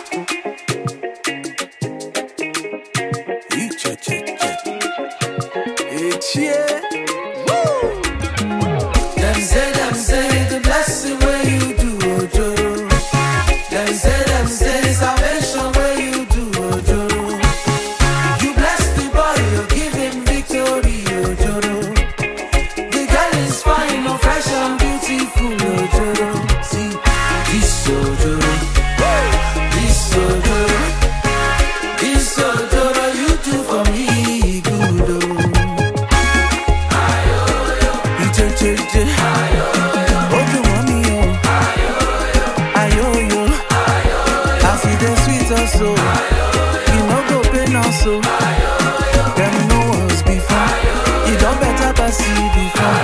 It's yeah. Woo! Them say the blessing where you do, Ojoro. Them say salvation where you do, Ojoro. You bless the boy, you give him victory, Ojoro. The girl is fine, no fresh and beautiful, Ojoro. See, this Ojoro, this Ojoro, this Ojoro, you do for me good, oh. So, you know go pain also. Them know us before. You don't better pass it before.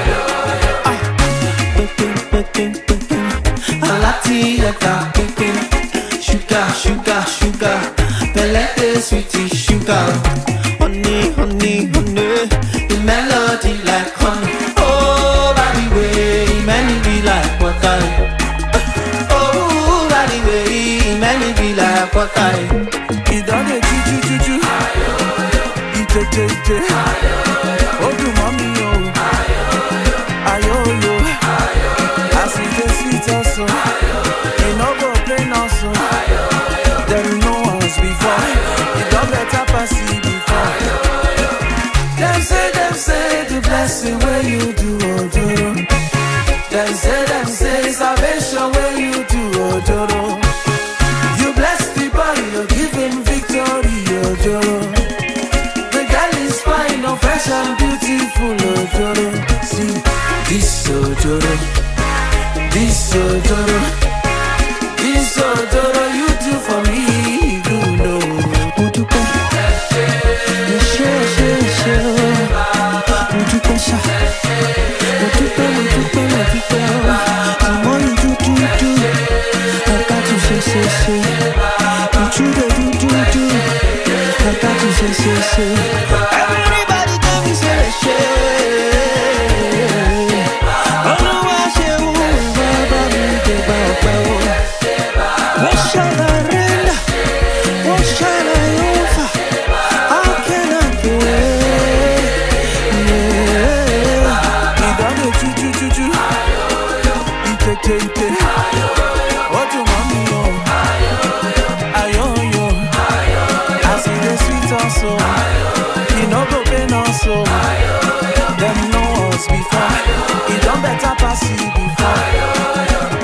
Alati yaka pekin. Sugar, sugar, sugar. Pelete sweetie sugar. Honey, honey, honey. The melody like honey. Oh, by the way, many be like water. Oh, by the way, many be like water. It done a choo. It oh, do mommy yo. Ayo yo. I see the sweet also. You know go plain also. Them know us before. You don't better pass it before. Them say the blessing where you do, Ojoro. Them say salvation where you do, Ojoro. You bless the boy, you give him victory, Ojoro. The girl is fine, no fresh and beautiful, Ojoro. See, this Ojoro, this Ojoro, this Ojoro, you do for me, you know. Everybody tell me say oh no, I say what shall I render? What shall I offer? How can I pray? He done a choo. Ite. What you want me on? Ayo yo. I see the sweet also. You know go pain also. Them know us before. You don't better pass it before.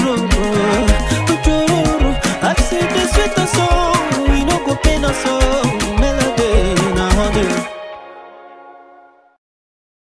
I see the sweet soul, we no go pain us so.